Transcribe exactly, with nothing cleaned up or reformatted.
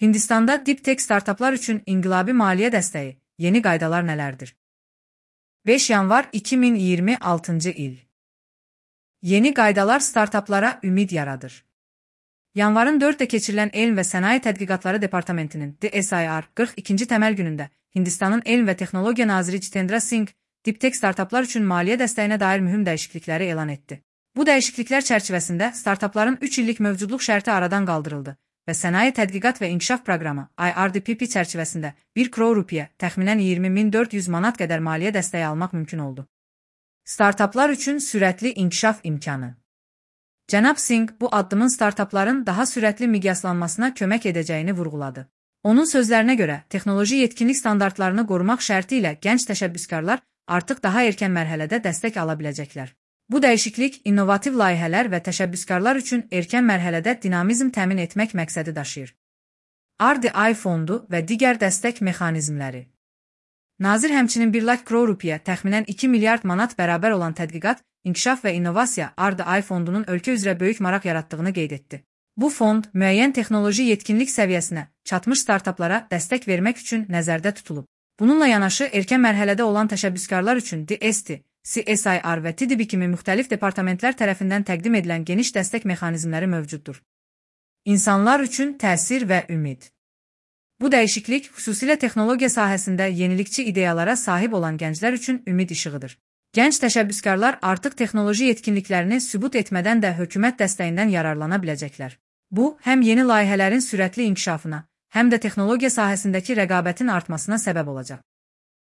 Hindistanda Deep Tech startaplar üçün inqilabi maliyyə dəstəyi, yeni qaydalar nələrdir? beş yanvar iki min iyirmi altıncı il. Yeni qaydalar startaplara ümid yaradır. Yanvarın dörddə keçirilən Elm və Sənaye Tədqiqatları Departamentinin D S I R qırx ikinci təməl günündə Hindistanın Elm və Texnologiya naziri Jitendra Singh, Deep Tech startaplar üçün maliyyə dəstəyinə dair mühüm dəyişiklikləri elan etdi. Bu dəyişikliklər çərçivəsində startapların üç illik mövcudluq şərti aradan qaldırıldı və Sənaye Tədqiqat və İnkişaf Proqramı I R D P P çərçivəsində bir crore rupiyə, təxminən iyirmi min dörd yüz manat qədər maliyyə dəstəyi almaq mümkün oldu. Startaplar üçün sürətli inkişaf imkanı. Cənab Singh bu addımın startapların daha sürətli miqyaslanmasına kömək edəcəyini vurğuladı. Onun sözlərinə görə, texnoloji yetkinlik standartlarını qorumaq şərti ilə gənc təşəbbüskarlar artıq daha erkən mərhələdə dəstək ala biləcəklər. Bu dəyişiklik innovativ layihələr və təşəbbüskarlar üçün erkən mərhələdə dinamizm təmin etmək məqsədi daşıyır. R D I fondu və digər dəstək mexanizmləri. Nazir həmçinin bir crore rupiyə, təxminən iki milyard manat bərabər olan tədqiqat, inkişaf və innovasiya R D I fondunun ölkə üzrə böyük maraq yaratdığını qeyd etdi. Bu fond müəyyən texnoloji yetkinlik səviyyəsinə çatmış startaplara dəstək vermək üçün nəzərdə tutulub. Bununla yanaşı, erkən mərhələdə olan təşəbbüskarlar üçün D S T, C S I R və T D B kimi müxtəlif departamentlər tərəfindən təqdim edilən geniş dəstək mexanizmləri mövcuddur. İnsanlar üçün təsir və ümid. Bu dəyişiklik xüsusilə texnologiya sahəsində yenilikçi ideyalara sahib olan gənclər üçün ümid işığıdır. Gənc təşəbbüskarlar artıq texnoloji yetkinliklərini sübut etmədən də hökumət dəstəyindən yararlana biləcəklər. Bu, həm yeni layihələrin sürətli inkişafına, həm də texnologiya sahəsindəki rəqabətin artmasına səbəb olacaq.